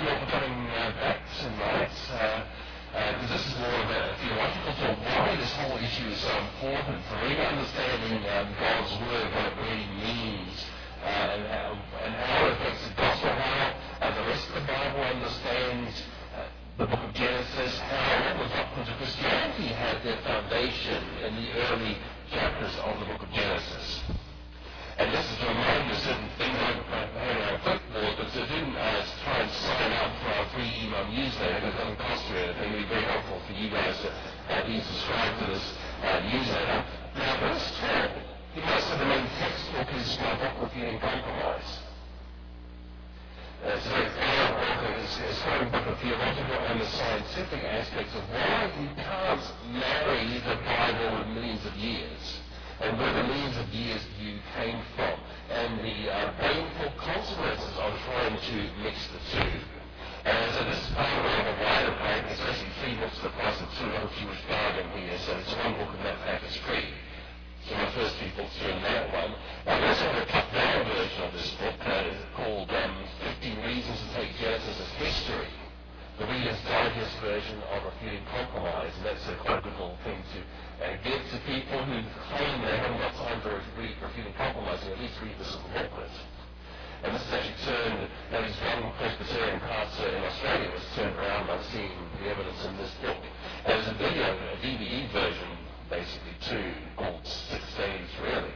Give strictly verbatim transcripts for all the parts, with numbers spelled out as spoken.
you all for coming uh, back tonight, because uh, uh, this is more of a theological talk. Why this whole issue is so important for really understanding um, God's Word, what it really means, uh, and, how, and how it affects the gospel, how uh, the rest of the Bible understands uh, the book of Genesis, how the doctrines of Christianity had their foundation in the early chapters of the book of Genesis. And this is to remind you of certain things I had on our clipboard, but to do uh, try and sign up for our free email newsletter, because it doesn't cost you anything. It would be very helpful for you guys to uh, be subscribed to this uh, newsletter. Now, verse twelve, you must have the main textbook is my book, Refuting Compromise. Uh, so it's a starting book of theological and the scientific aspects of why you can't marry the Bible with millions of years, and where the millions of years you came from, and the uh, painful consequences of trying to mix the two. And so this is part of a wider pack, especially three books at the price of two. I hope you were starving here, so it's one book in that pack is free. So my first three books are in that one. I also have a cut-down version of this book uh, called um, fifteen Reasons to Take Genesis as History. The Reader's Digest version of Refuting Compromise, and that's a quite a good little thing to uh, give to people who claim they haven't got time to read Refuting Compromise, and at least read this little booklet. And this is actually turned, now these young Presbyterian pastor in Australia was turned around by seeing the evidence in this book. There's a video, a D V D version, basically, too, called Six Days Really.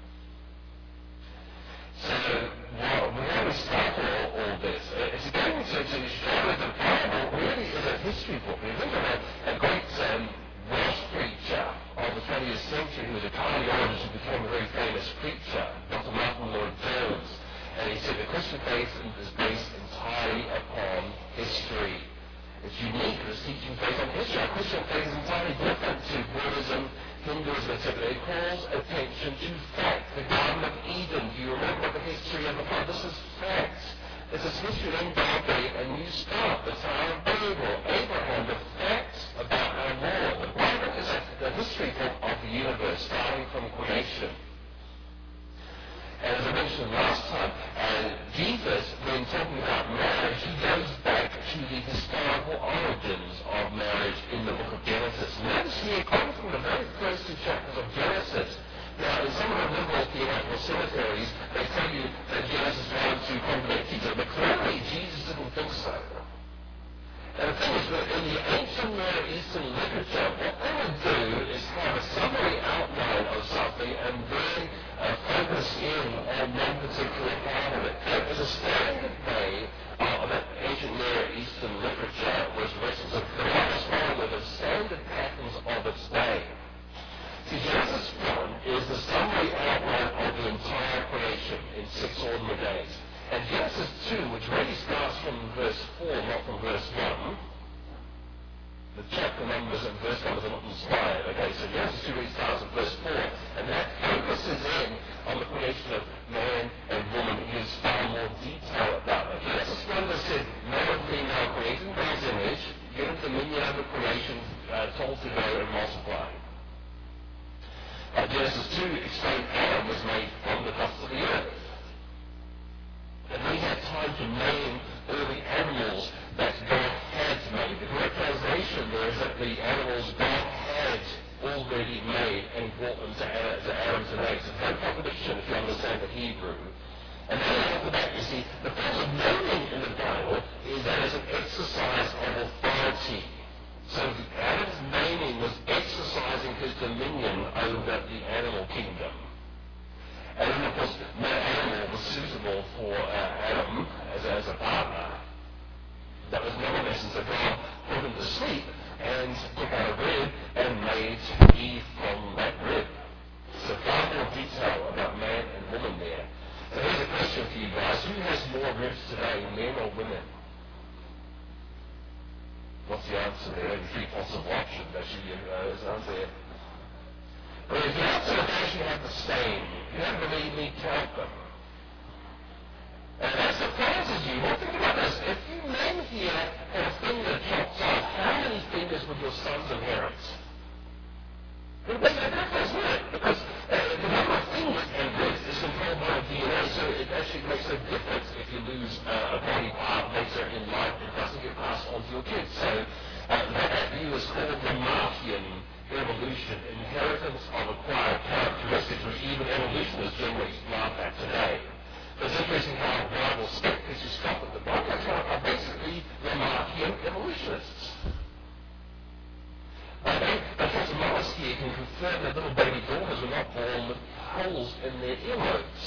So, well, where we start all, all this, it's going to, to show that the Bible really is a history book. You think about a great um, Welsh preacher of the twentieth century who was a cardiologist who became a very famous preacher, Doctor Martin Lloyd-Jones. And he said the Christian faith is based entirely upon history. It's unique, this teaching based on history. Our Christian faith is entirely different to Buddhism, Hinduism, et cetera. It calls attention to fact. The Garden of Eden, do you remember the history of the Bible? This is fact. This is history, then God gave a new start. The Tower of Babel, Abraham, the facts about our Lord. The Bible is a, the history book of the universe, starting from creation. And as I mentioned last time, uh, Jesus, when talking about marriage, he goes back to the historical origins of marriage in the book of Genesis. Notice here, coming from the very first two chapters of Genesis. Now, in some of the liberal theological cemeteries, they tell you that Genesis one to complete each other, but clearly Jesus didn't think so. And the thing is that in the ancient Near Eastern literature, what they would do is have a summary outline of something and then uh, focus in on one particular part of it. It was a standard way uh, that ancient Near Eastern literature was written. So the last one with the standard patterns of its day. See, Genesis one is the summary outline of the entire creation in six ordinary days. And Genesis two, which really starts from verse four, not from verse one, the chapter numbers and verse numbers are not inspired, okay? So Genesis two really starts at verse four, and that focuses in on the creation of man and woman. It gives far more detail about it. Genesis one just said, male and female created in God's image, given dominion over creation, uh, told to go and multiply. Uh, Genesis two explained Adam was made from the dust of the earth. And we had time to name all the animals that God had made. The correct translation there is that the animals God had already made and brought them to, to Adam to make. So no contradiction if you understand the Hebrew. And then after that, you see, the purpose of naming in the Bible is that it's an exercise of authority. So Adam's naming was exercising his dominion over the animal kingdom. And then, of course, no animal was suitable for uh, Adam as, as a partner. That was another message that God put him to sleep and took out a rib and made Eve from that rib. So far more detail about man and woman there. So here's a question for you guys. Who has more ribs today, men or women? What's the answer there? Maybe three possible options. Actually, uh, there's an answer there. But if the answer is actually have the same, you don't believe me, count them. And that surprises you. Well, think about this. If you men here had a finger chopped off, how many fingers would your sons inherit? It would make a difference, wouldn't it? Because uh, the number of fingers and ribs is controlled by D N A, so it actually makes a difference if you lose uh, a body part later in life, it doesn't get passed on to your kids. So uh, that view is called Lamarckian evolution, inheritance of acquired characteristics, which even evolutionists generally laugh at today. But it's interesting how Bible skeptics who scoff at the Bible are basically Lamarckian evolutionists. Uh, they, Professor Morris here can confirm that little baby daughters were not born with holes in their earlobes.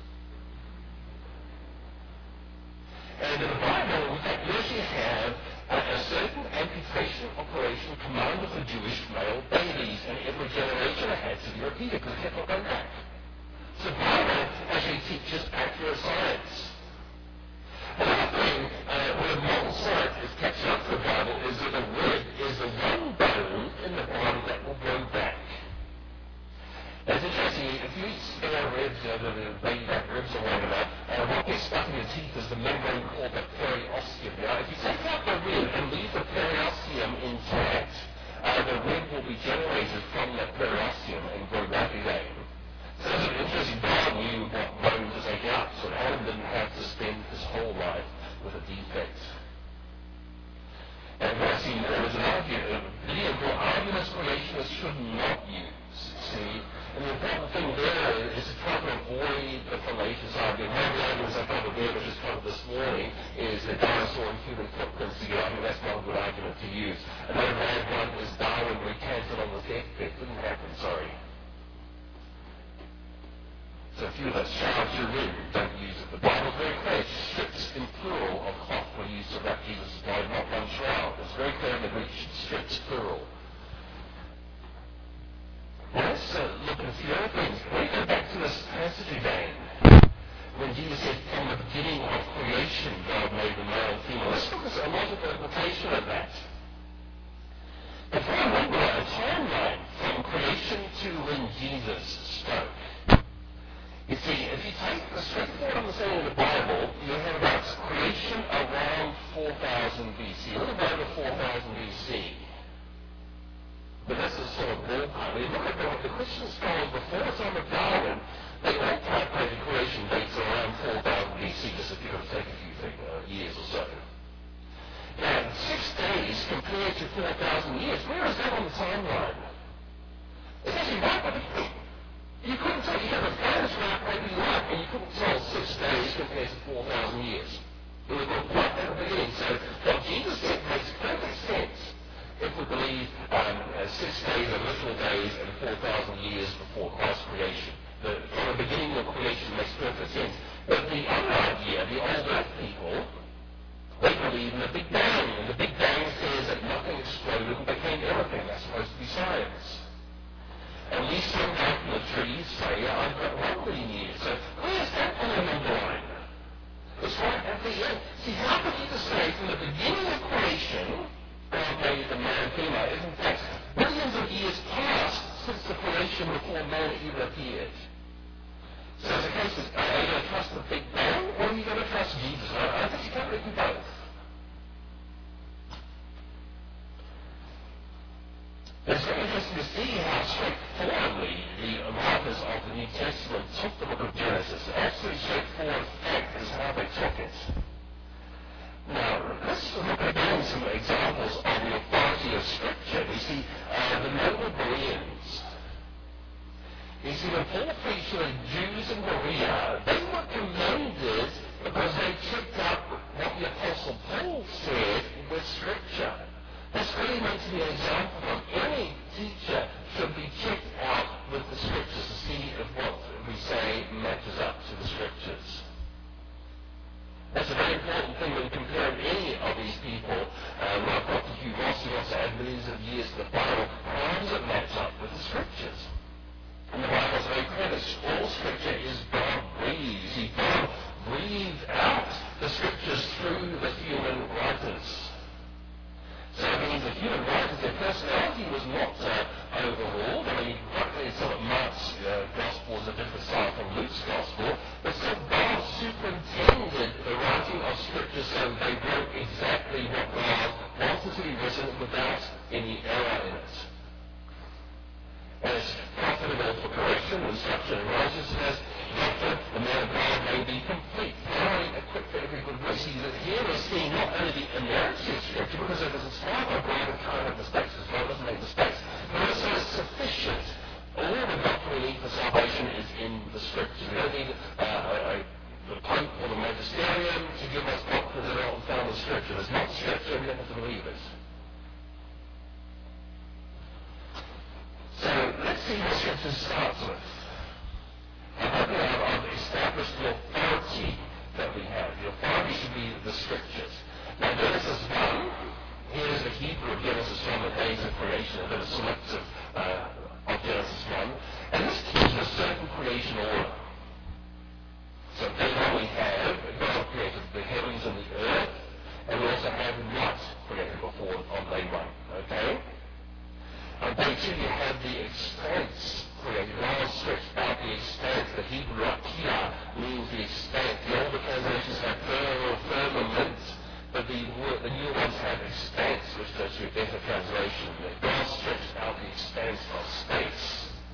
And in the Bible, in fact, you actually have uh, a certain amputation operation commanded for Jewish male babies, and every generation had to be repeated because it kept on going back. So the Bible actually teaches accurate science. Another thing uh, where modern science is catching up to the Bible is that the rib is the one bone in the body that will grow back. It's interesting, if you eat spare ribs, you know, the baby back ribs or whatever, uh, what gets stuck in your teeth is the membrane called the periosteum. Now, if you take out the rib and leave the periosteum intact, uh, the rib will be generated from that periosteum and grow back again. So it's an interesting God knew what bone to take out, so Adam didn't have to spend his whole life with a defect. And what I've seen there is an argument, a video called Arguments Creationists Should Not Use. See? And the important thing there is to try to avoid the fallacious argument. One of the arguments I covered there, which is covered this morning, is the dinosaur and human footprints together. I think that's not a good argument to use. Another bad one is Darwin recanted on the deathbed. Didn't happen, sorry. So if you let shout your room, don't use it. The Bible is very clear. Strips in plural of cloth were used to wrap Jesus' body, not one shroud. It's very clear in the Greek, strips plural. Now let's uh, look at a few other things. When we go back to this passage again, when Jesus said, from the beginning of creation, God made the male and female. Let's look at a logical implication of that. If we remember a timeline from creation to when Jesus spoke, you see, if you take the straightforward understanding of the Bible, you have about creation around four thousand B C, a little bit over four thousand B C. But that's a sort of ballpark. When you look at the, the Christian scholars before the time of Darwin, they all calculated creation dates around four thousand B C, just if you're going to take a few think, uh, years or so. Now, six days compared to four thousand years, where is that on the timeline? It's actually right, but you couldn't tell. You had a flash map maybe life, and you couldn't tell six days compared to four thousand years. It was right at the beginning. So what Jesus said makes perfect sense if we believe um, uh, six days are literal days and four thousand years before Christ's creation. The, from the beginning of creation makes perfect sense. But the other idea, the old earth people, they believe in the Big Bang, and the Big Bang says that nothing exploded and became everything. That's supposed to be science. At least some out in the trees say, I've got one million years. So where's that on the number line? It's right at the end. See, how could you just say from the beginning of creation, God made the man and female? Is in fact billions of years past since the creation before man even appeared. So it's a case of, are you going to trust the Big Bang, or are you going to trust Jesus? I, I think you can't really do both. It's very interesting to see how straightforwardly the writers of the New Testament took the book of Genesis. Absolutely straightforward fact is how they took it. Now, let's look again some examples of the authority of Scripture. You see, uh, the noble Bereans. You see, when Paul preached to the Jews in Berea, they were commended because they checked out what the Apostle Paul said with Scripture. That's really meant to be an example of any teacher should be checked out with the Scriptures to see if what we say matches up to the Scriptures. That's a very important thing when comparing any of these people. Um, like Doctor Hugh Ross, who also had millions of years to the Bible, how does it match up with the Scriptures? And the Bible is very clear that all Scripture is God-breathed. You see, God breathed out the Scriptures through the human writers. So that means the human writers, their personality was not uh, overruled. I mean, it's sort of Mark's uh, Gospel is a different style from Luke's Gospel, but so God superintended the writing of Scripture so they wrote exactly what God wanted to be written without any error in it. And it's profitable for correction, instruction, and righteousness, that the man of God may be complete, thoroughly equipped see not only the inerrancy of Scripture, because it is inspired by God and can't have mistakes, because God doesn't make mistakes, but also it's sufficient. All the doctrine we need for salvation is in the Scriptures. We don't need uh, a, a, the Pope or the Magisterium to give us doctrines that are not found in Scripture. There's not Scripture, we don't have to believe it. So let's see what Scripture starts with. I hope you have I've established the authority that we have. The authority should be the Scriptures. Now Genesis one, here's the Hebrew of Genesis one, the days of creation, a bit of selective uh, of Genesis one, and this teaches a certain creation order. So day one we have, God created the heavens and the earth, and we also have light created before on day one. Okay? On day two you have the expanse created. God stretched out the expanse. The Hebrew rakia means the expanse. The older translations have firmament, but the, the new ones have expanse, which goes to a better translation. God stretched out the expanse of space.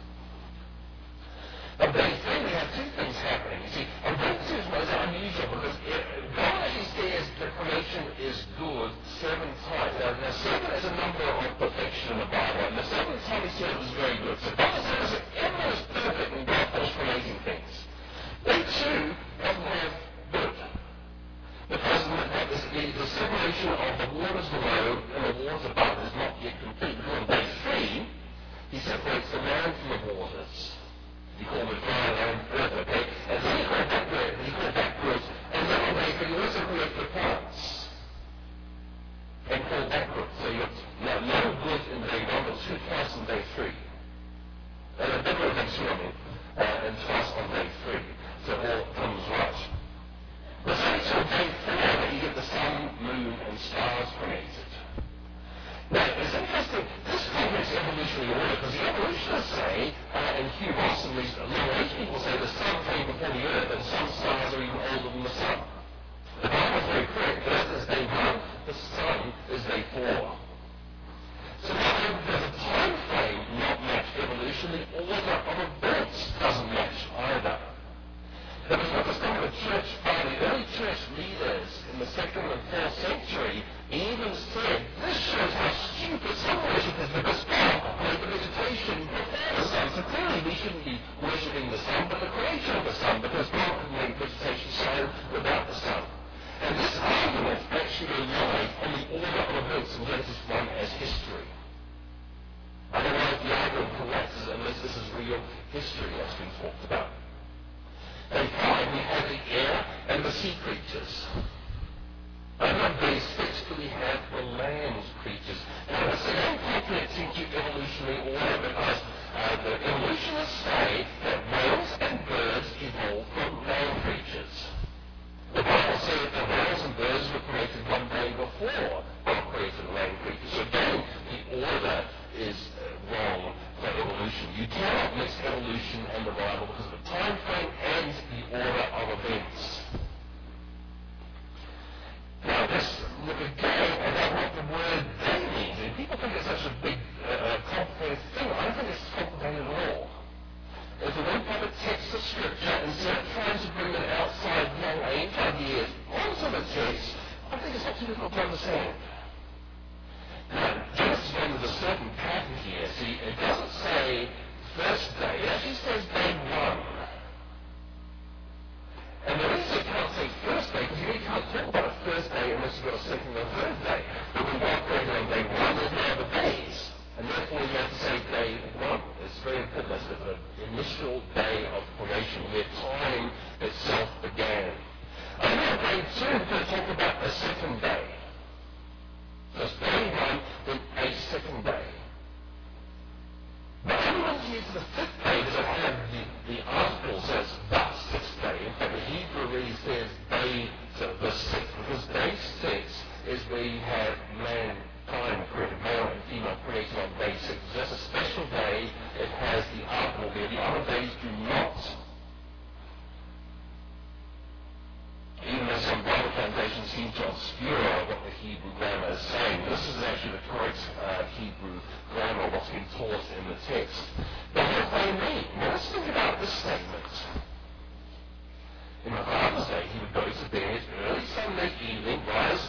On day three we have two things happening. You see, on day two is unusual because it, God actually says the creation is good seven times. Now, now seven is a number of perfection in the Bible, and the seventh time he said it was very good. So God says that everything is perfect when God was creating things. Day two doesn't have good. Because the, the separation of the waters below and the waters above is not yet complete. Because on day three, he separates the land from the waters. He called it dry land, earth, okay? And then he called that earth, and he called that good. And then on day three, he also created the plants. And called that good. So you have now no good in day one, but two twice on day three. And a bit of day two, I mean, uh, and twice on day three. So it all comes right. But it's only till day four that you get the sun, moon, and stars created. Now, it's interesting, this complex evolutionary order, because the evolutionists say, uh, and Hugh Ross and these New-Age people say the sun came before the earth, and some stars are even older than the sun. The Bible is very correct. The earth is day one, the sun is day four. So not only does the time frame not match evolution, the order of events doesn't match either. That was not just kind of a church by the early church leaders in the second and fourth century even said, this shows how stupid sun worship is because God made the vegetation before the sun. So clearly we shouldn't be worshipping the sun, but the creation of the sun, because God made vegetation shine without the sun. And this argument actually relies on the order of events in Genesis one as history. Otherwise the argument collapses unless this is real history that's been talked about. Day five, we have the air and the sea creatures. And on day six, we have the land creatures. Now, it's an uncomprehensive evolutionary order because uh, the evolutionists say that whales and birds evolved from land creatures. The Bible says that the whales and birds were created one day before God created land creatures. So again, the order is uh, wrong for evolution. You cannot mix evolution and the Bible because of the time frame and the order of events. Now let's look again at what the word day means. And people think it's such a big, uh, complicated thing. I don't think it's complicated at all. If we don't have a text of Scripture instead of trying to bring an outside long age ideas onto the text, I think it's not too difficult to understand. Now, Genesis one with a certain pattern here. See, it doesn't say first day. It actually says day one. And the reason it can't say first day, because you really can't talk about a first day unless you've got a second or third day. But when God created on day one, there's no other days. And therefore you have to say day one. It's very important. That's the initial day of creation, where time itself began. And now day two, we're going to talk about a second day. So it's day one, then a second day. But everyone here to the fifth day doesn't have the, the articles as the sixth day. In fact, the Hebrew really says day to the sixth, because day six is where you have mankind created, male and female created on day six. So that's a special day. It has the article there. The other days do not. Even though some Bible translations seem to obscure what the Hebrew grammar is saying, this is actually the correct uh, Hebrew grammar, what's been taught in the text. But what do they mean? Well, let's think about this statement. In my father's day, he would go to bed early Sunday evening, rise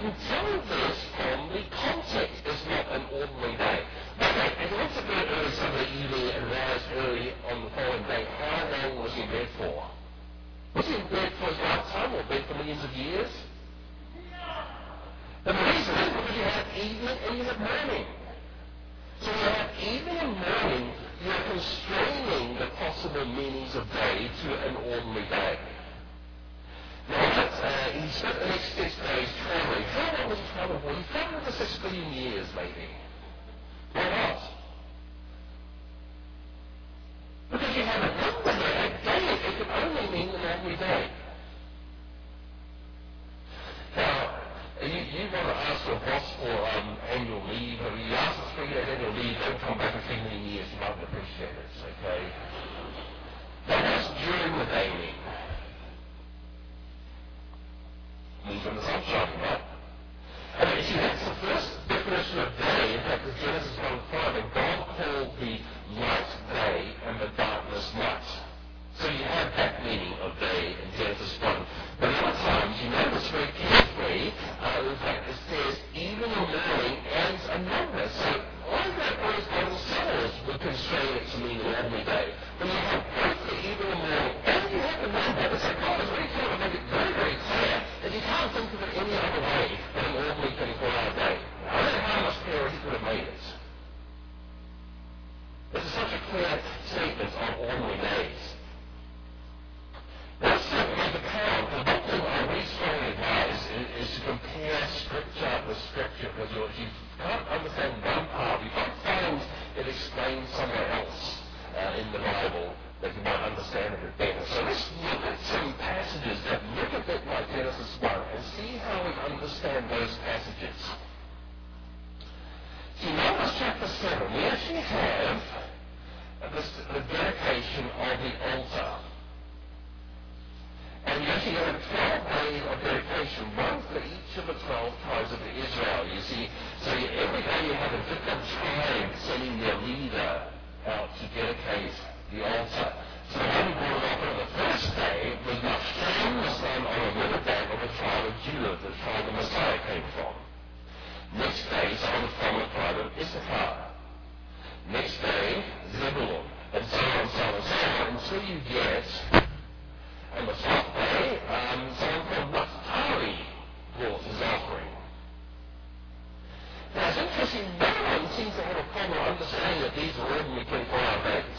can tell this from the context. It's not an ordinary day. But as he went to bed early Sunday evening and rise early on the following day, how long was he in bed for? Was he in bed for his lifetime or bed for millions of years? And the reason is because you have evening and you have morning. So when you have evening and morning, you're constraining the possible meanings of day to an ordinary day. Now, uh, he spent the next six days traveling. How long was he traveling for? He traveled for six billion years, maybe. Why not? Because you have a number there. A day, it can only mean an ordinary day. Now, you, you want to ask your boss for um, annual leave, or you ask for three days annual leave, don't come back in three million years, you might appreciate it, okay? But that's during the day mean. Means when the sun's shining, right? And you see, that's the first definition of day. In fact, in Genesis one five, and God called the light day and the darkness night. So you have that meaning of day in Genesis one. But other times, you notice very carefully, uh, in fact, it says even in the morning adds a number. So all that those Bible scholars would constrain it to mean an ordinary day. When you have both the even in the morning and you have the number, it's like God is very clear to make it very, very clear that you can't think of it any other way than an ordinary twenty-four hour day. I don't know how much clearer he could have made it. This is such a clear statement on ordinary days. That's certainly the power. The one thing I really strongly advise is, is to compare Scripture with Scripture, because if you can't understand one part, you can't find it explained somewhere else uh, in the Bible that you might understand it better. So let's look at some passages that look a bit like Genesis one and see how we understand those passages. See, Numbers chapter seven, we actually have the, the dedication of the altar. And you actually have twelve days of dedication, one for each of the twelve tribes of Israel. You see, so you, every day you have a different tribe sending their leader out to dedicate the altar. So the one who brought it up on the first day was Naphtali, the son of Aminadab of the tribe of Judah, the tribe the Messiah came from. Next day, someone from the tribe of Issachar. Next day, Zebulun, and so on, so on, so on, until you get on the top day, um, someone called Naphtali brought his offering. Now, it's interesting, no one seems to have a problem understanding that these are ordinary twenty-four hour days.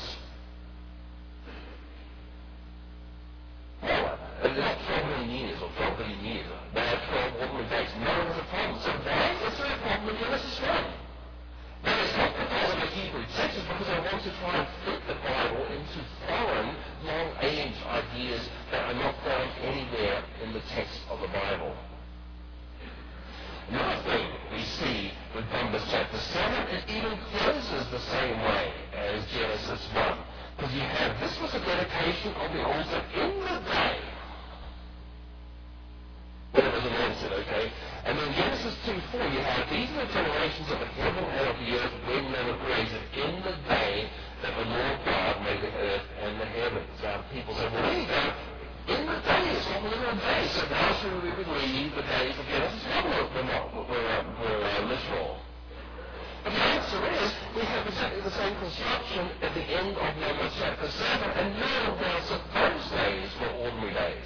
No one. And they're not twelve million years or twelve billion years. They are twelve ordinary days. No one has a problem. So why is there a problem in Genesis one? Now, it's not because of the Hebrew text, it's because I want to try and fit the Bible into foreign, long-age ideas that are not found anywhere in the text of the Bible. Another thing we see with Numbers chapter seven, it even closes the same way as Genesis one. Because you have, this was a dedication of the altar in the day when it was anointed, okay? And then Genesis two four, you have, these are the generations of the heaven and of the earth when they were created in the day that the Lord God made the earth and the heavens. Now, people say, well, there you go. In the day, it's not literal day. So now should we believe the days of Genesis one were not, were, uh, were uh, literal? But the answer is, we have exactly the same construction at the end of Numbers chapter seven, and no one doubts that those days were ordinary days.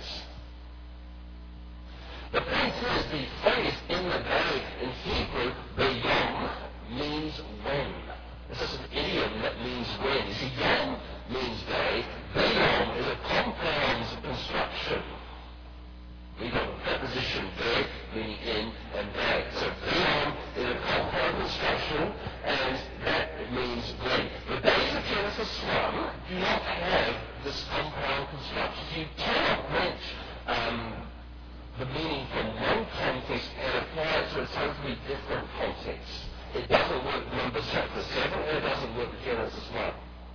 The point is, the phrase in the day in Hebrew, bayom, means when. It's just an idiom that means when. You see, yom means day. Bayom is a compound construction. We've got a preposition, day, meaning in, and day. So bayom is a compound construction, and that means when. The days of Genesis one do not have this compound construction. So you cannot wrench um, the meaning from one context and apply it to a totally different context. It doesn't work with Numbers chapter seven, and it doesn't work with Genesis one.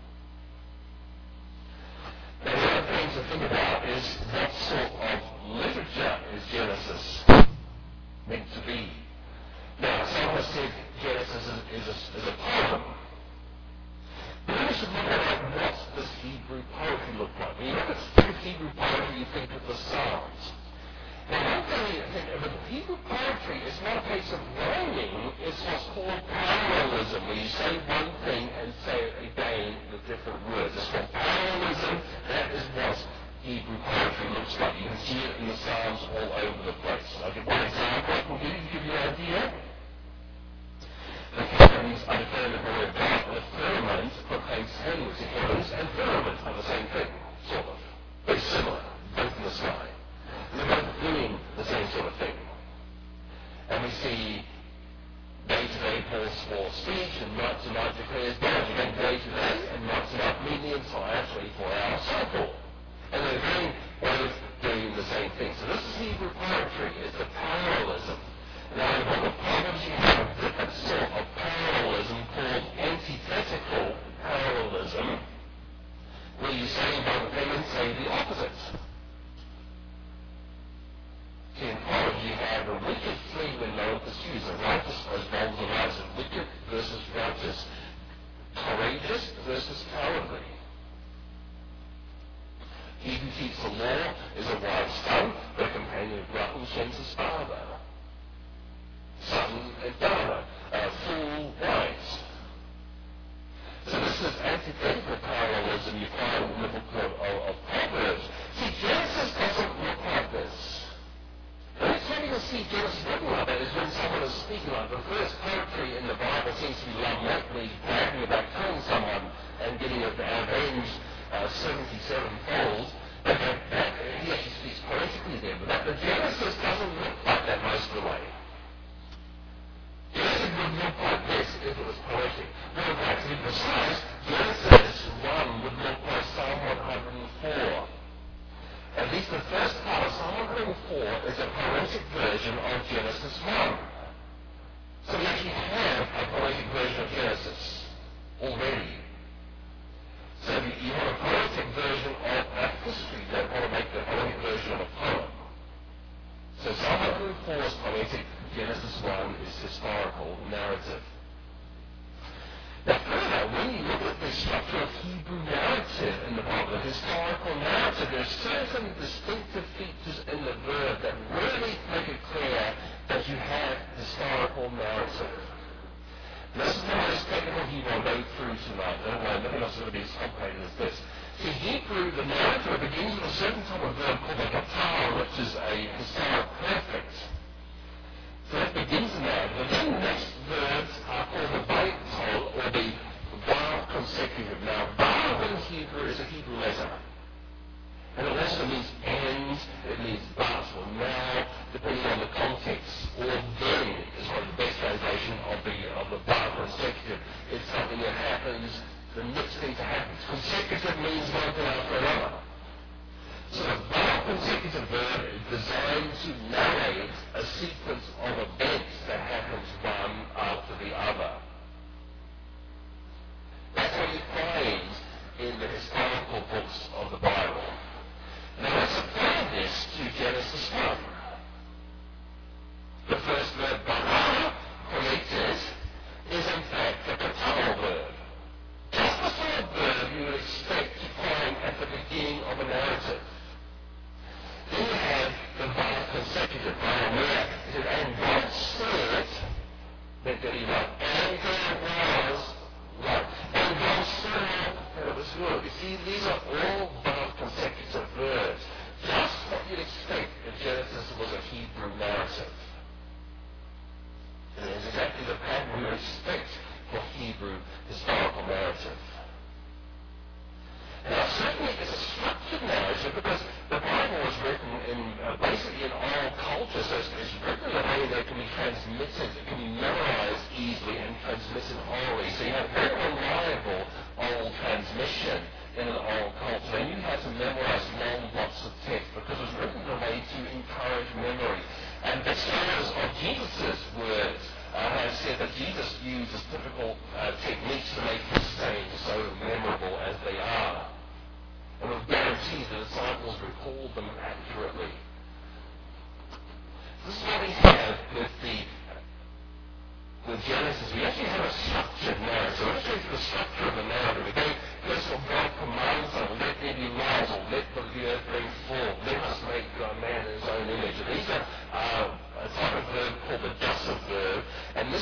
Now, the other thing to think about is what sort of literature is Genesis meant to be. Now, someone has said Genesis is, is, a, is a poem. But then we should look at what does Hebrew poetry look like. When you look at Hebrew poetry, you think of the Psalms. Now, one thing, thing and but Hebrew poetry is not a case of rhyming, it's what's called parallelism, where you say one thing and say it again with different words. It's called parallelism. That is what Hebrew poetry looks like. You can see it in the Psalms all over the place. I'll give one example I can give you to give you an idea. The heavens are declaring the glory of God, and the firmament proclaims heavens. The heavens and firmament are the same thing, sort of. Very similar, both in the sky. They're both doing the same sort of thing. And we see day-to-day Paul's small speech, and night-to-night declares God. Again, day-to-day and night-to-night mean the entire twenty-four hour cycle. And they're doing, both doing the same thing. So this is Hebrew poetry. It's the parallelism. Now, in the book of Proverbs, you have a different sort of parallelism called antithetical parallelism, where you say one thing and say the opposite. See, in Proverbs, you have a wicked flee when no one pursues, a righteous as well as a righteous, wicked versus righteous, courageous versus cowardly. He who keeps the law is a wise son, but a companion of gluttons shames his father. Son and daughter, uh, fool, wise. So this is antithetical parallelism you find in the book of, of, of Proverbs. See, Genesis doesn't look like this. The only time you see Genesis written like that is when someone is speaking like the first poetry in the Bible seems to be lamentably bragging about killing someone and getting avenged uh, seventy-seven fold. But that, that, he actually speaks poetically there, but that, the Genesis doesn't look like that most of the way. Genesis would look like this if it was poetic. Well, in fact, to be precise, Genesis one would look like Psalm one hundred four. At least the first part of Psalm one hundred four is a poetic version of Genesis one. So we actually have a poetic version of Genesis already. So you have a poetic version of a history that want to make the poetic version of a poem. So Psalm one hundred four is poetic, Genesis one is historical narrative. Now further, when you look at the structure of Hebrew narrative in the Bible, the historical narrative, there are certain distinctive features in the verb that really make it clear that you have historical narrative. This is not as technical Hebrew I'll go through tonight. Nothing else is going to be as complicated as this. See, Hebrew, the narrative begins with a certain type of verb called a katar, which is a historic perfect. So that begins the narrative. And then the next verbs are called the baitol, or the bar consecutive. Now, bar in Hebrew is a Hebrew letter. And it also means and, it means but, or now, depending on the context, or then is one of the best translation of the of the bar consecutive. It's something that happens, the next thing to happen. Consecutive means one thing after another. So the bar consecutive verb is designed to narrate a sequence of events that happens one after the other. That's what you find in the historical books of the Bible. Now let's apply this to Genesis one. The first verb, bara, created, is in fact the katar verb. Just the sort of verb you would expect to find at the beginning of a narrative. Then you have the bara consecutive, bara where it said, and God said, that did he write, and there was light. And God said that it was good. You see, these are all bara consecutive verbs. Just what you'd expect if Genesis was a Hebrew narrative. And it's exactly the pattern we would expect for Hebrew historical narrative. Now, certainly it's a structured narrative because the Bible was written in uh, basically in oral culture, so it's, it's written in a way that can be transmitted, it can be memorized easily and transmitted orally. So you have very reliable oral transmission in an oral culture. And you have to memorize long blocks of text because it was written in a way to encourage memory. And the scholars of Jesus' words uh, have said that Jesus uses typical uh, techniques to make his sayings so memorable as they are. And with guarantee the disciples recalled them accurately. This is what we have with the with Genesis. We actually have a structured narrative. Let's go through the structure of the narrative. We go first of all, God commands them, let there be light, or let the earth bring forth, let us make uh, man in his own image. And these are uh,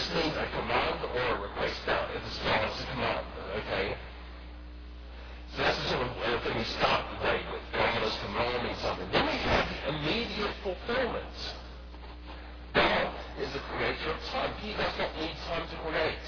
means a command or a request. Now, if it starts a command, okay? So that's the sort of uh, thing we start the day with. God is commanding something. Then we have the immediate fulfillment. God is the creator of time. He does not need time to create.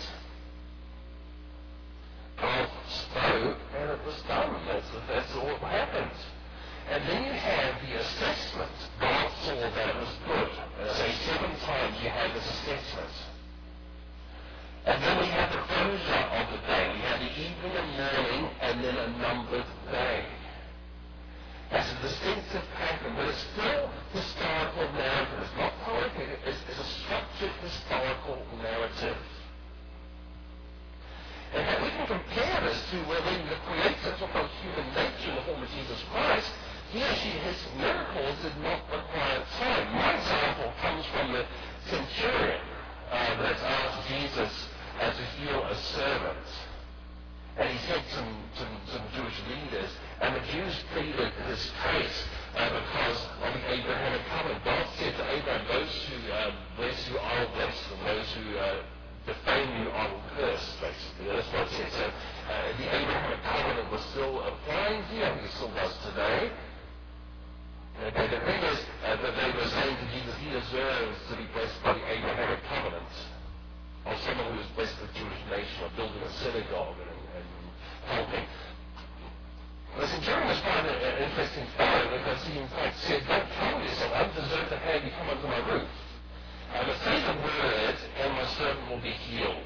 God spoke and it was done. That's, that's all that happened. And then you have the assessment. God saw that it was good. And I say seven times you have this assessment. And then we have the closure of the day. We have the evening and morning and then a numbered day. That's a distinctive pattern, but it's still historical narrative. It's not poetic. It's, it's a structured historical narrative. And we can compare this to where when the Creator took on human nature in the form of Jesus Christ, he actually, his miracles did not require time. My example comes from the centurion uh, that asked Jesus uh, to heal a servant. And he said to some, some, some Jewish leaders, and the Jews pleaded his case uh, because of the Abrahamic covenant. God said to Abraham, those who uh, bless you, I will bless, and those who uh, defame you, I will curse, basically. That's what it said. So uh, the Abrahamic covenant was still applying here, I think it still does today. Okay, the thing is uh, that they were saying to Jesus, he deserves to be blessed by the Abrahamic covenant of someone who has blessed the Jewish nation, of building a synagogue and, and helping. The centurion was quite an, an interesting fellow because he in fact said, don't trouble yourself, I don't deserve to have you come under my roof. Uh, but say the word and my servant will be healed.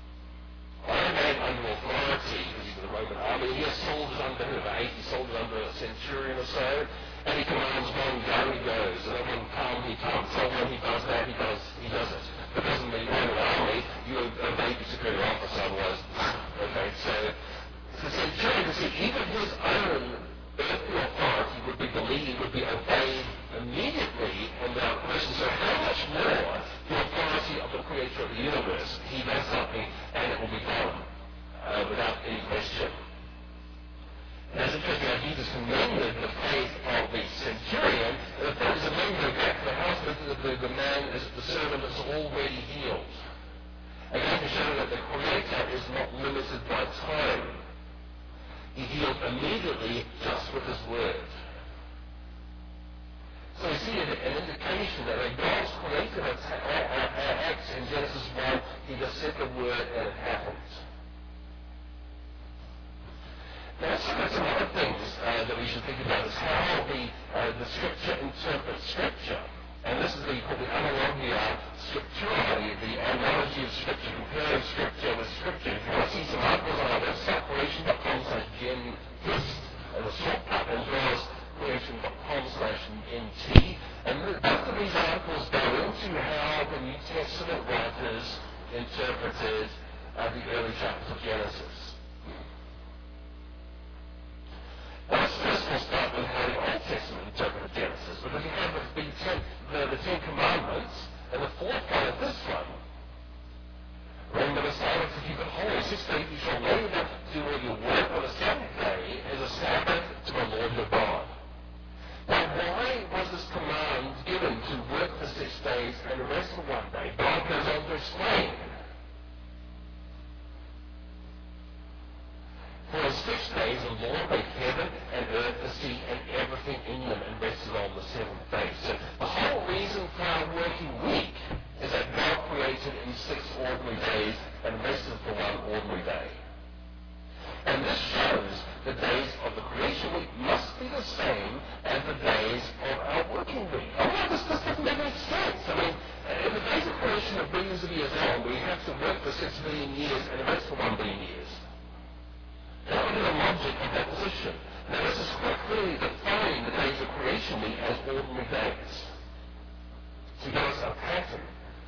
I am a man under authority because he's in the Roman army. He has soldiers under him, about eighty soldiers under a centurion or so. And he commands one, go, he goes. And then when come, he comes. So when he does that, he does he does it. But doesn't mean when the army, you obey the superior officer, otherwise, okay, so the centurion can see even his own earthly authority would be believed, would be obeyed immediately and without question. So how much more the authority of the creator of the universe? He does something and it will be done uh, without any question. And it's interesting how Jesus commended the faith of the centurion. And the fact is that when you go back to the house, the, the, the man, is the servant is already healed. Again, to show that the creator is not limited by time. He healed immediately just with his word. So we see an, an indication that when God's created acts in Genesis one, he just said the word and it happened. Now, let's look at some other things uh, that we should think about is how the, uh, the Scripture interprets Scripture. And this is the, called the analogia scriptura, the, the analogy of Scripture, comparing Scripture with Scripture. If you want to see some articles on our website, creation dot com slash gen hist, and the short button as well as creation dot com slash nt. And both of these articles go into how the New Testament writers interpreted uh, the early chapters of Genesis. Now, let's first of all start with how the Old Testament interpreted Genesis, because you have the, the, ten, the, the Ten Commandments, and the fourth one is this one. Remember the Sabbath to keep it holy. Six days you shall labor, do all your work, but the seventh day is a Sabbath to the Lord your God. Now, why was this command given to work for six days and rest for one day? God goes on to explain. For in six days the Lord made heaven and earth, the sea, and everything in them, and rested on the seventh day. So the whole reason for our working week is that God created in six ordinary days and rested for one ordinary day. And this shows the days of the creation week must be the same as the days of our working week. Oh, no, this, this doesn't make any sense. I mean, if the days of creation are billions of years long, we have to work for six billion years and rest for one billion years. That would be the logic of that position. Now, this is quite clearly defining the days of creation week as ordinary days. So give us a pattern.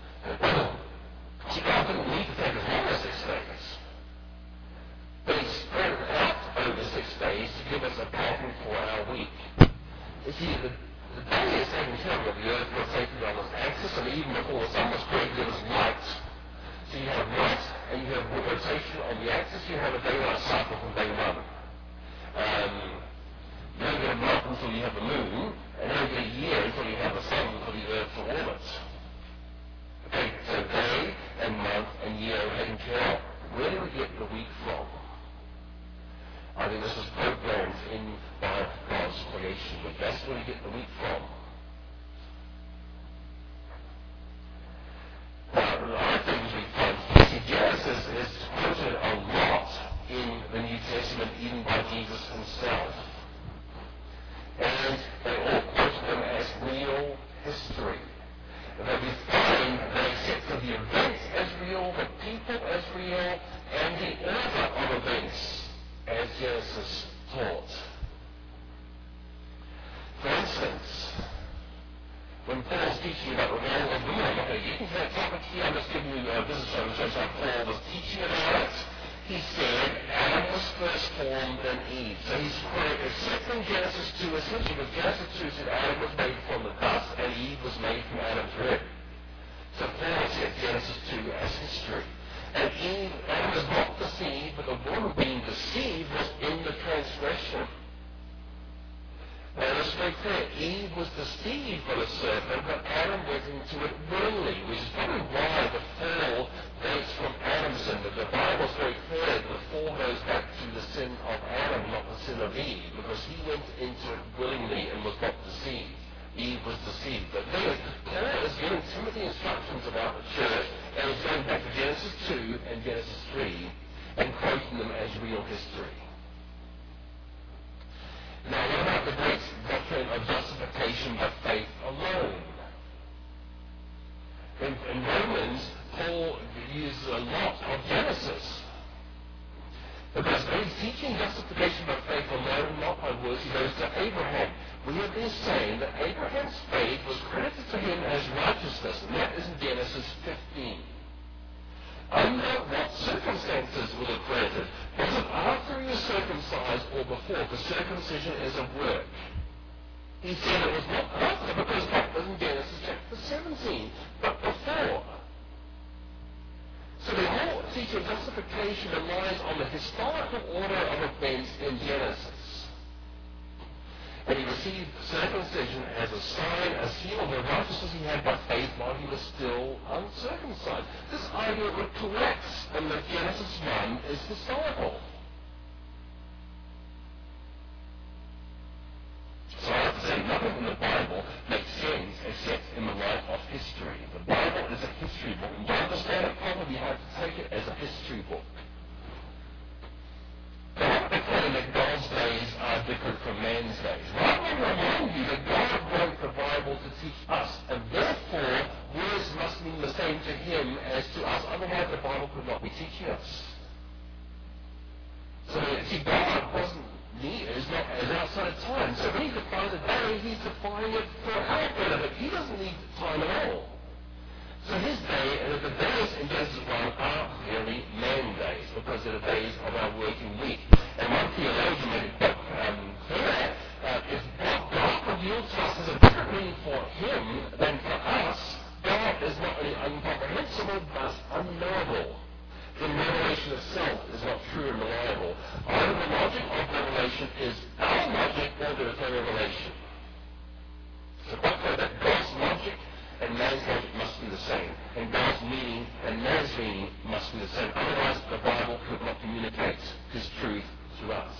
See, God didn't need to take as long as six days. But he spread it out over six days to give us a pattern for our week. You see, the, the day is taken care of. The earth rotated on its axis, and even before the sun was created, there was light. So you have light, and you have rotation on the axis. You have a daylight cycle from day one. Um, you don't get a month until you have the moon, and you don't get a year until you have the sun for the earth to orbit. Okay, so day and month Genesis is quoted a lot in the New Testament, even by Jesus himself. And they all quote them as real history. That we find that except for the events as real, the people as real, and the order of events as Genesis taught. For instance, when Paul's teaching about the role of women, I'm not going to get into that topic here, I'm just giving you a business demonstration how Paul was teaching about it. He said Adam was first formed, then Eve. So he's quoting, except from Genesis two, essentially, because Genesis two said Adam was made from the dust and Eve was made from Adam's rib. So Paul said Genesis two as history. And Eve, Adam was not deceived, but the woman being deceived was in the transgression. Now let's make clear, Eve was deceived by the serpent, but Adam went into it willingly, which is probably why the fall dates from Adam's sin. But the Bible is very clear that the fall goes back to the sin of Adam, not the sin of Eve, because he went into it willingly and was not deceived. Eve was deceived. But then Paul is giving Timothy instructions about the church, and he's going back to Genesis two and Genesis three, and quoting them as real history. Now, what about the great doctrine of justification by faith alone? In, in Romans, Paul uses a lot of Genesis. Because when he's teaching justification by faith alone, not by works, he goes to Abraham. We have been saying that Abraham's faith was credited to him as righteousness, and that is in Genesis fifteen. Under what circumstances was it credited? Was it after he was circumcised or before? Because circumcision is a work. He said it was not after, because that was in Genesis chapter seventeen, but before. So the whole teaching of justification relies on the historical order of events in Genesis. And he received circumcision as a sign, a seal of the righteousness he had by faith while he was still uncircumcised. This idea would correct in that Genesis one is historical. So I have to say, nothing in the Bible makes sense except in the light of history. The Bible is a history book, and to understand it properly, you have to take it as a history book. They have to claim that God's days are different from man's days. Well, I want to remind you that God wrote the Bible to teach us, and therefore words must mean the same to him as to us. Otherwise, the Bible could not be teaching us. So, see, God wasn't is not as outside of time. So when he defines a day, he's defining it for our benefit. He doesn't need time at all. So his day, and the days in Genesis one are really man days, because they're the days of our working week. And one theologian made it quite um, clear, uh, if God revealed to us as a different meaning for him than for us, God is not only incomprehensible, but unknowable. The revelation itself is not true and reliable. Either the logic of revelation is our logic, or there is no revelation. So quite clear that God's logic and man's logic must be the same, and God's meaning and man's meaning must be the same. Otherwise, the Bible could not communicate his truth to us.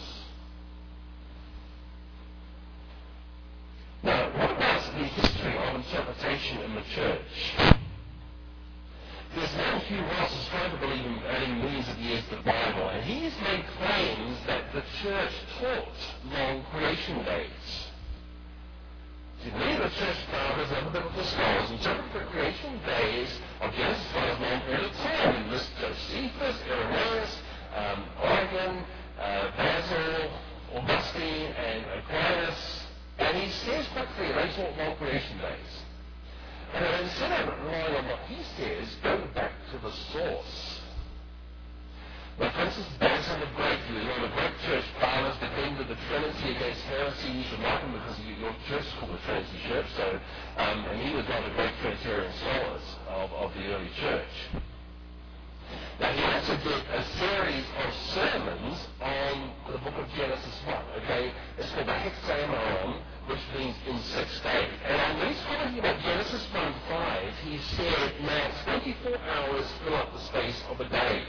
Now, what about the history of interpretation in the church? There's now Hugh Ross is trying to believe in adding millions of years to the Bible, and he's made claims that the church taught long creation days. See, many of the church fathers and other biblical scholars interpret the creation days of Genesis one as a long period of time. And list Josephus, Irenaeus, um, Origen, uh, Basil, Augustine, and Aquinas, and he says quite clearly they taught long creation days. And instead of relying on what he says, go back to the source. Now, for instance, Basil the Great, who was one of the great church fathers, defended the Trinity against heresy. You should like him because your church is called the Trinity Church, so, um, and he was one of the great Trinitarian scholars of, of the early church. Now, he also did a series of sermons on the book of Genesis one, okay? It's called the Hexameron, which means in six days. And when he's talking about Genesis one five, he said, now twenty-four hours fill up the space of a day.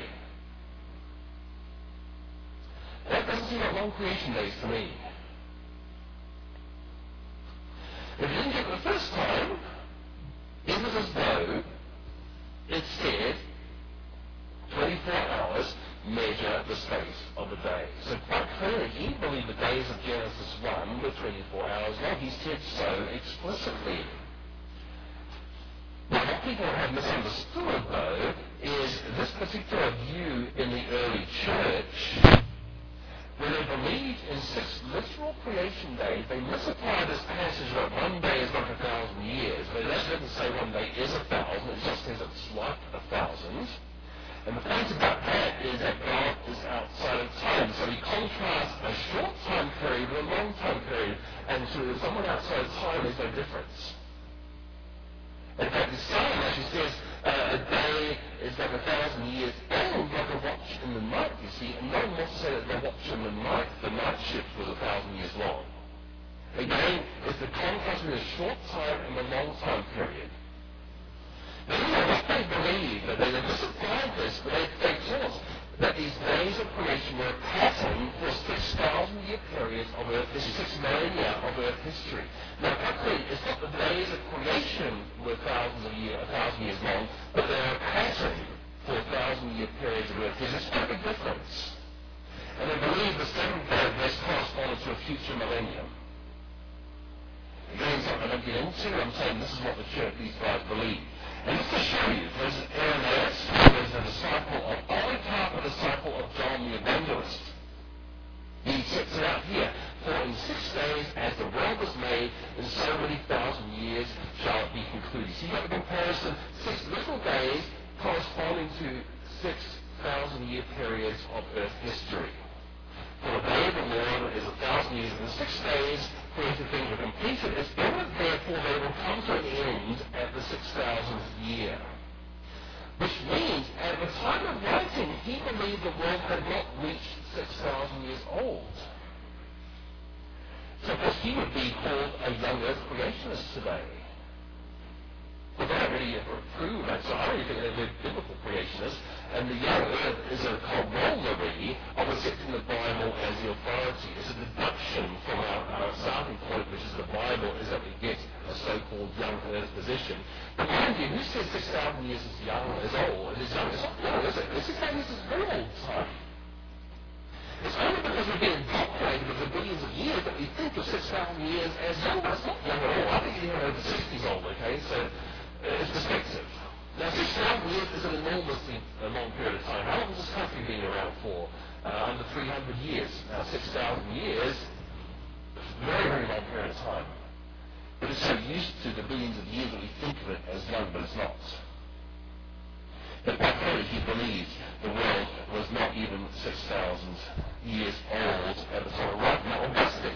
That doesn't seem like long creation days to me. If you didn't get it the first time, it was as though it said twenty-four space of a day. So quite clearly, he believed the days of Genesis one were twenty-four hours long. He said so explicitly. Now, what people have misunderstood, though, is this particular view in the early church. When they believed in six literal creation days, they misapplied this passage that one day is like a thousand years. But that doesn't say one day is a thousand, it just says it's like a thousand. And the point about that is that God is outside of time. So he contrasts a short time period with a long time period. And to someone outside of time, there's no difference. In fact, the Psalm actually says uh, a day is like a thousand years and like a watch in the night, you see. And no one wants to say that the watch in the night, the night shift was a thousand years long. Again, it's the contrast between a short time and a long time period. Now, you know what they believe, that they misapplied this, but they, they taught that these days of creation were a pattern for six thousand year periods of Earth history, six millennia of Earth history. Now, actually, it's not the days of creation were thousands of years, a thousand years long, but they're a pattern for a thousand year periods of Earth history. It's quite a big difference. And they believe the seventh day of this corresponded to a future millennium. Again, something I don't get into, I'm saying this is what the church, these guys believe. And just to show you, there's Irenaeus, who is a disciple of Polycarp, a disciple of John the Evangelist. He sets it out here. For in six days, as the world was made, in so many thousand years shall it be concluded. So you have a comparison, six little days corresponding to six thousand year periods of Earth history. For the day of the Lord is a thousand years, and six days created things were completed. It's evident, therefore, they will come to an end at the six thousandth year. Which means, at the time of writing, he believed the world had not reached six thousand years old. So, of course, he would be called a young earth creationist today. But they don't really ever prove that, so I don't think they're biblical creationists. And the young earth is a corollary of accepting the Bible as the authority. It's a deduction from our, our starting point, which is the Bible, is that we get a so-called young earth position. But mind you, who says six thousand years is young, is old, is young? It's not young, is it? six thousand years is very old time. It's only because we've been indoctrinated with the billions of years that we think of six thousand years as young. That's not young at all. I think you're over sixties old, okay? So uh, it's perspective. Now, six thousand years is an enormously a long period of time. How long has this country been around for? Uh, under three hundred years. Now, six thousand years is a very, very long period of time. But it's so used to the billions of years that we think of it as young, but it's not. But quite clearly, he believed the world was not even six thousand years old at the time of writing. Now, Augustine.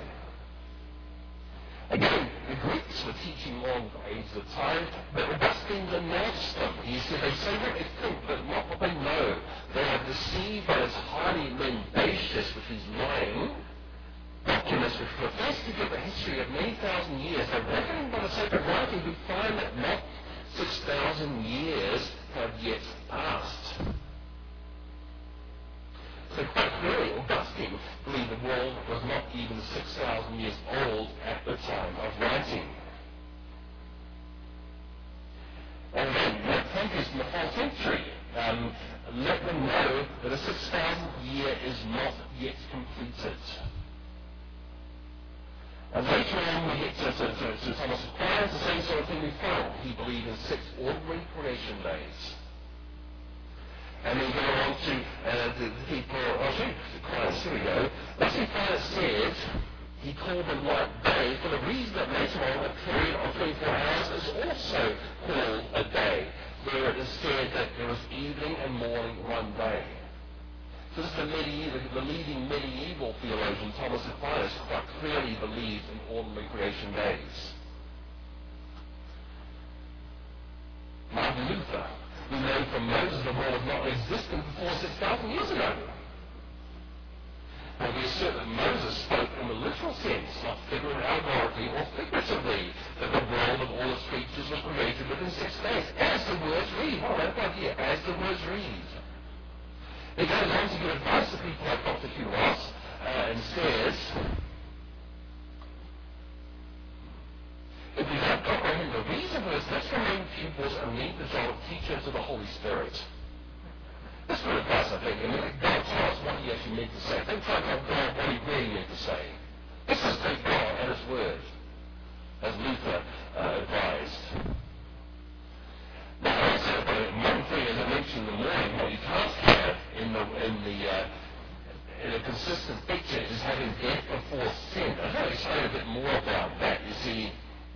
Again, the Greeks were teaching long ages of time, but Augustine denounced them. He said they say what they think, but not what they know. They are deceived by this highly mendacious, which is lying, documents which profess to give a history of many thousand years. They're reckoning by the sake of writing who find that not six thousand years have yet passed. So quite clearly, Augustine believed the world was not even six thousand years old at the time of writing. And then, the countries in the fourth century um, let them know that a six thousandth year is not yet completed. And later on, we get to, to, to, to Thomas Aquinas, the same sort of thing we found. He believed in six ordinary creation days. And then go on to uh, the people, I'll show you Aquinas, here we go. As Aquinas said, he called them light day for the reason that later on a period of twenty-four hours is also called a day, where it is said that there was evening and morning one day. So this is the, medieval, the leading medieval theologian, Thomas Aquinas, quite clearly believed in ordinary creation days. Martin Luther, we know from Moses the world was not existent before six thousand years ago. And we assert that Moses spoke in the literal sense, not figuratively, allegorically, or figuratively, that the world of all its creatures was created within six days, as the words read. What a bad idea, as the words read. It goes on to give advice to people like Doctor Hugh Ross, uh, and says, if we don't comprehend the reason for this, let's remain pupils and leave the job of teachers to the Holy Spirit. That's good advice, I think. And God tells us what he actually meant to say. Don't try to tell God what he really meant to say. Let's just take God at his word, as Luther uh, advised. Now, also, uh, one thing, as I mentioned in the morning, what you can't have in the in the uh, in a consistent picture is having death before sin. I'll try to explain a bit more about that. You see,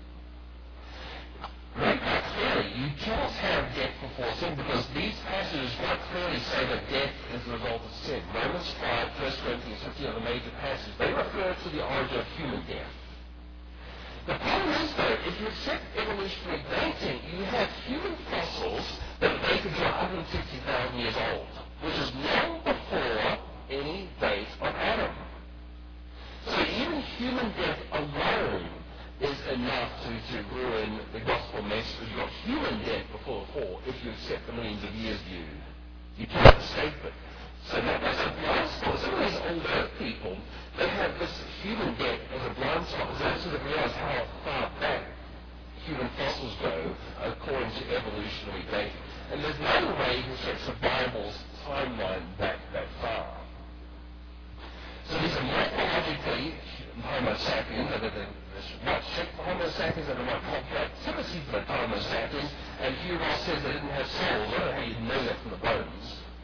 very quite clearly, you cannot have death before sin because these passages quite clearly say that death is the result of sin. Romans five, First Corinthians fifteen are the major passages. They refer to the origin of human death. The problem is, though, if you accept evolutionary dating, you have human fossils that are dated to one hundred sixty thousand years old, which is long before any date of Adam. So even human death alone is enough to, to ruin the gospel message. You've got human death before the fall if you accept the millions of years view. You can't escape it. So that, that's a blind spot. Some of these old earth people, they have this human death as a blind spot because they don't realize how far back human fossils go according to evolutionary dating. And there's no way you can stretch the Bible's timeline back that far. So these are morphologically Homo sapiens, and this right shape for Homo sapiens and the right proximity for the Homo sapiens, and Hugh Ross says they didn't have souls. I don't know how you know that from the bones.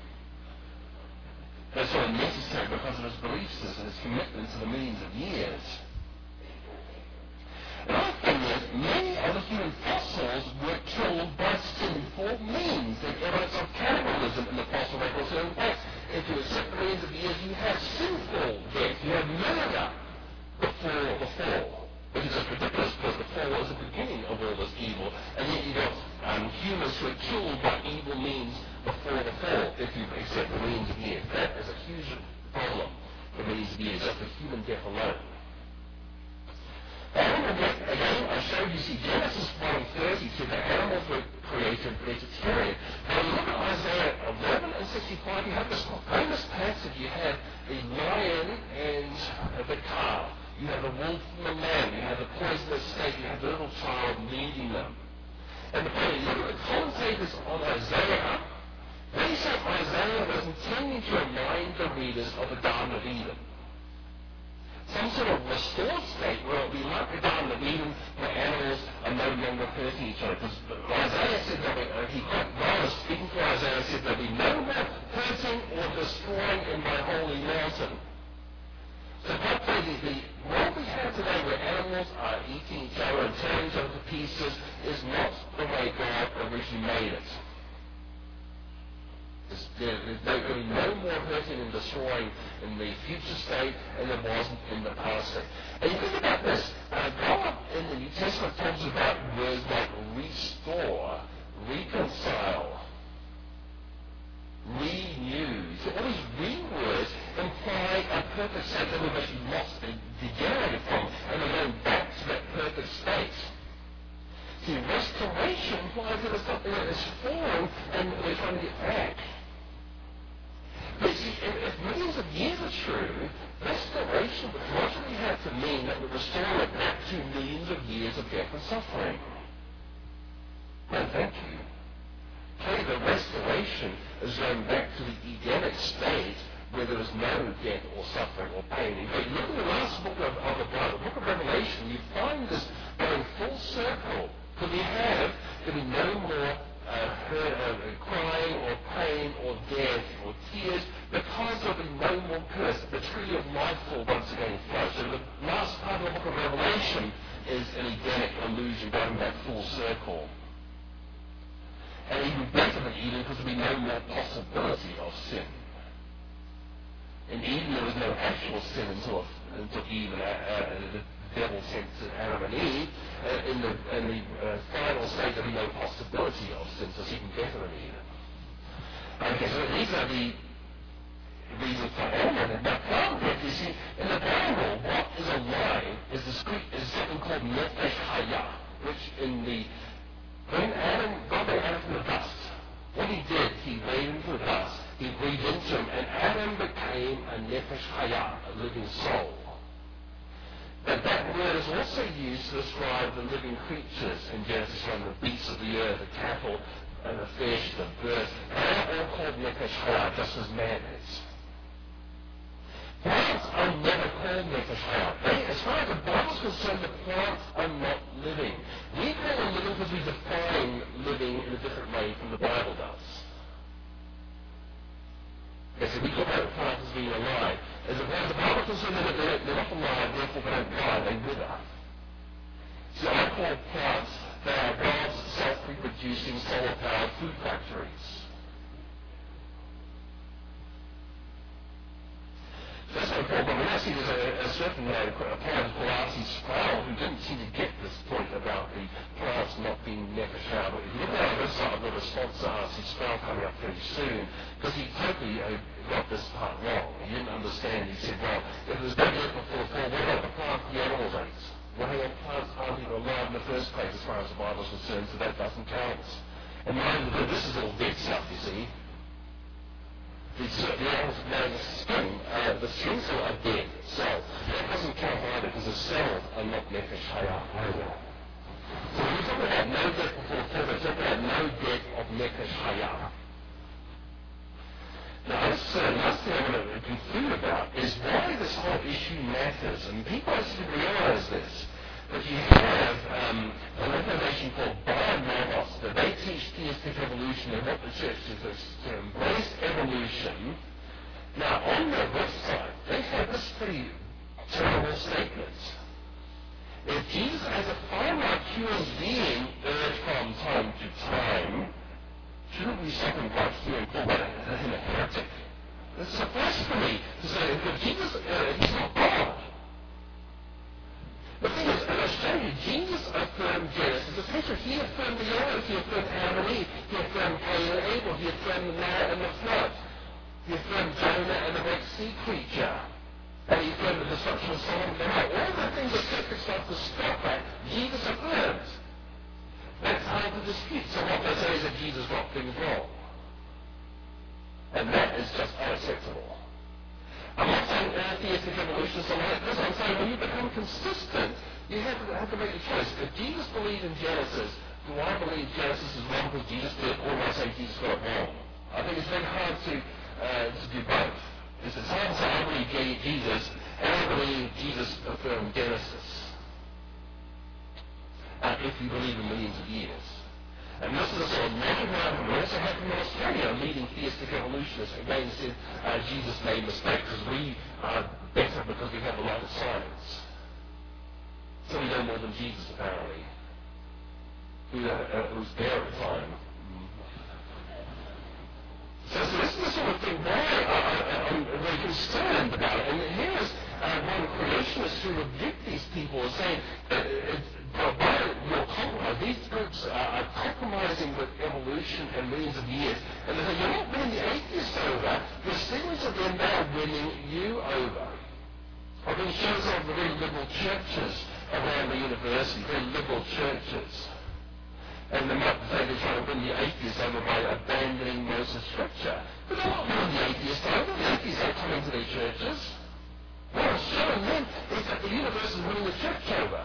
That's sort of necessary because of his belief system, his commitment to the millions of years. Another thing is, many of the human fossils were killed by sinful means. There's evidence of cannibalism in the fossil record. So in fact, if you accept the millions of years, you have sinful death. You have murder before the fall, which is just ridiculous because the fall was the beginning of all this evil. And yet you've got um, humans who are killed by evil means before the fall, if you accept the millions of years. That is a huge problem for millions of years, just for human death alone. Animal death, again, I showed you, see, Genesis one thirty said that animals were created vegetarian. Now, you look at Isaiah eleven and sixty-five, you have this famous passage. You have the lion and uh, the calf. You have the wolf and the lamb. You have the poisonous snake. You have the little child leading them. And the point is, look at the commentators on Isaiah. They say Isaiah was intending to remind the readers of the Garden of Eden. Some sort of restored state where it will be like the Garden of Eden where animals are no longer hurting each other. Because Isaiah said that, uh, he quite God speaking to Isaiah, said there will be no more hurting or destroying in my holy mountain. So probably the world we have today where animals are eating each other and tearing each other to pieces is not the way God originally made it. There's, there's going to be no more hurting and destroying in the future state than there was in the past state. And you think about this, uh, God in the New Testament talks about words like restore, reconcile, renew. So all these re words imply a perfect state that we've actually lost and degenerated from, and we're going back to that perfect state. See, restoration implies that it's something that is fallen and we're trying to get back. But see, if, if millions of years are true, restoration would logically have to mean that we're restoring it back to millions of years of death and suffering. No, thank you. Okay, the restoration is going back to the Edenic state where there is no death or suffering or pain. If you look at the last book of, of the Bible, the book of Revelation, you find this going full circle. Because we have, there'll be no more uh, hurt, uh, crying or pain or death or tears, because there'll be no more curse. The tree of life will once again flow. So the last part of the book of Revelation is an Edenic illusion going back full circle. And even better than Eden, because there'll be no more possibility of sin. In Eden, there was no actual sin until, until Eve and uh, the devil sent to Adam and Eve. Uh, in the, in the uh, final state, there'll be no possibility of sin, so it's even better than Eden. Okay, so these are the reasons for animal death. Now, plant death, you see, in the Bible, what is alive is, this, is something called nefesh hayah, which in the when Adam, God made Adam from the dust, what he did, he made him from the dust, he breathed into him, and Adam became a nefesh hayah, a living soul. But that word is also used to describe the living creatures in Genesis one, the beasts of the earth, the cattle, and the fish, the birds. They're all called nefesh hayah, just as man is. Plants are never called nefesh hayah. As far as the Bible's concerned, the plants are not living. We call them living because we define living in a different way from the Bible does. Okay, so we talk about plants as being alive. As far as the Bible's concerned, they're, they're, they're not alive, therefore they don't die, they wither. So I call plants, they are God's self-reproducing, solar-powered food factories. That's what Paul, but we now see there's a, a certain uh, a poet called R C Sproul who didn't seem to get this point about the plants not being nefesh hayah. But if you look at our website, I've got a response to R C Sproul coming up pretty soon, because he totally uh, got this part wrong. He didn't understand. He said, well, if there's no life before the fall, what about the plants the animals ate? Well, hang on, plants aren't even alive in the first place as far as the Bible is concerned, so that doesn't count. And mind you, this is all dead stuff, you see. The, the animals now the skin, uh, the skin cells are dead cells. That doesn't count either because the cells are not nefesh hayah either. So when we talk about no death before the fall, we talk about no death of nefesh hayah. Now, this uh, last thing I want to conclude about is why this whole issue matters, and people actually realize this. But you have um, an organization called Biomorphos, that they teach theistic evolution and what the church does to embrace evolution. Now, on their website, they have this pretty terrible statement. If Jesus as a finite human being urged from time to time, shouldn't we stop him right here and call him a heretic? This is a blasphemy to say if Jesus, uh, he's not God. The thing is, as I show you, Jesus affirmed Genesis. Essentially, he affirmed the earth. He affirmed Adam and Eve. He affirmed Cain and Abel. He affirmed Noah and the flood. He affirmed Jonah and the great sea creature. And he affirmed the destruction of Sodom and Gomorrah. All the things that skeptics start to scoff at, Jesus affirmed. That's hard to dispute. So what they say is that Jesus got things wrong. And that is just unacceptable. I'm not saying uh, theistic evolution is something like this. I'm saying when you become consistent, you have to, have to make a choice. If Jesus believed in Genesis, do I believe Genesis is wrong because Jesus did, or do I say Jesus got it wrong? I think it's very hard to, uh, to do both. It's hard to say I believe Jesus, and I believe Jesus affirmed Genesis. Uh, if you believe in millions of years. And this is a sort of magic moment. We also have from Australia a leading theistic evolutionist again said uh, Jesus made mistakes because we are better because we have a lot of science. So we know more than Jesus apparently. Who uh, uh, was there at the time. So, so this is the sort of thing why I, I, I'm very concerned about it. And here's uh, one creationist who rebuked these people as saying uh, it's by your compromise, these groups are, are compromising with evolution and millions of years. And they say, you're not winning the atheists over, you're series of them now winning you over. I've been shown some of the very liberal churches around the university, very liberal churches. And they might say they're trying to win the atheists over by abandoning most of Scripture. But they're not winning the atheists over. The atheists aren't coming to their churches. What I'm showing them is that the universe is winning the church over.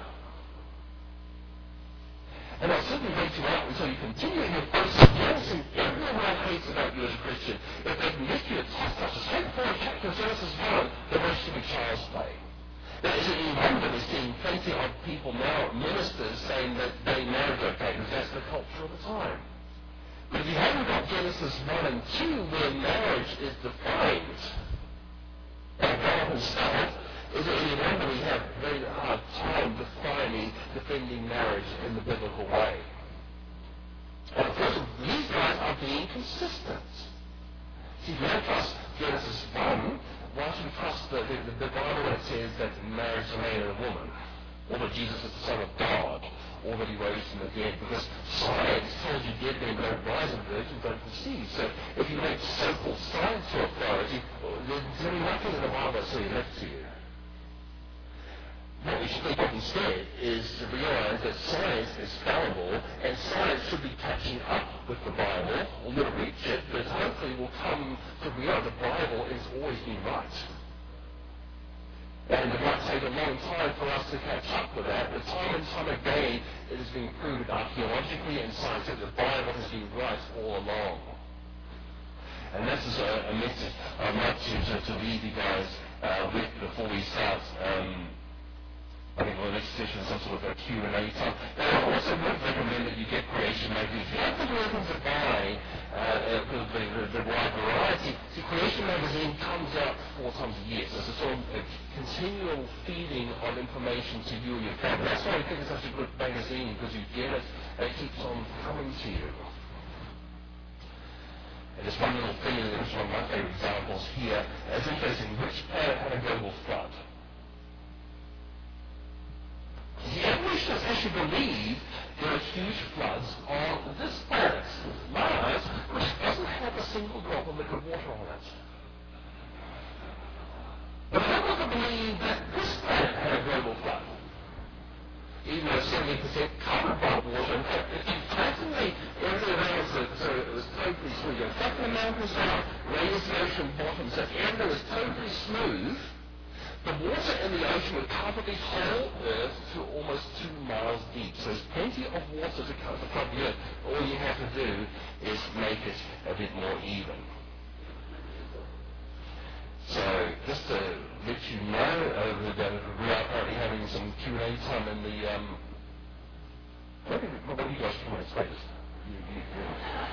And I'll certainly wait you out until you continue in your process of jealousy everyone hates about you as a Christian. If they can get you to talk such as hate for a chapter of Genesis one, the rest should be child's play. Now, is it any wonder we're seeing plenty of people now, ministers, saying that gay marriage is okay, because that's the culture of the time. But if you haven't got Genesis one and two, where marriage is defined by God himself, is it any wonder we have a very hard time defining, defending marriage in the biblical way? And of course, these guys are being consistent. See, if you don't trust Genesis one, why should we trust the, the, the Bible that says that marriage is a man and a woman? Or that Jesus is the Son of God? Or that he rose from the dead? Because science tells you dead men don't rise and virgins don't conceive. So if you make so-called science your authority, there's really nothing in the Bible that's really left to you. What we should think of instead is to realize that science is fallible, and science should be catching up with the Bible. We'll never reach it, but hopefully we'll come to realize the Bible has always been right. And it might take a long time for us to catch up with that, but time and time again it has been proven archaeologically and scientifically that the Bible has been right all along. And this is a, a message I'd like to, to, to leave you guys uh, with before we start. Um, I think we'll next session some sort of a Q and A time. But I also would recommend that you get Creation Magazine. If you have to do anything to buy uh, the, the, the, the wide variety, see, Creation Magazine comes out four times a year. So it's a sort of a continual feeding of information to you and your family. That's why I think it's such a good magazine, because you get it and it keeps on coming to you. And just one little thing, and it's one of my favorite examples here. It's interesting, which planet had a global flood? The evolutionists actually believe there are huge floods on this planet, Mars, which doesn't have a single drop of liquid water on it. But how does it believe that this planet had a global flood? Even though seventy percent covered by water. In fact, if you flatten the area around so, so it was totally smooth, you flatten the mountains down, raise the ocean bottom, so if everything was totally smooth, the water in the ocean would cover the whole Earth to almost two miles deep. So there's plenty of water to cover the Earth. All you have to do is make it a bit more even. So just to let you know uh, that we are currently having some Q and A time in the... Um, what do you guys come on latest? You, you, you.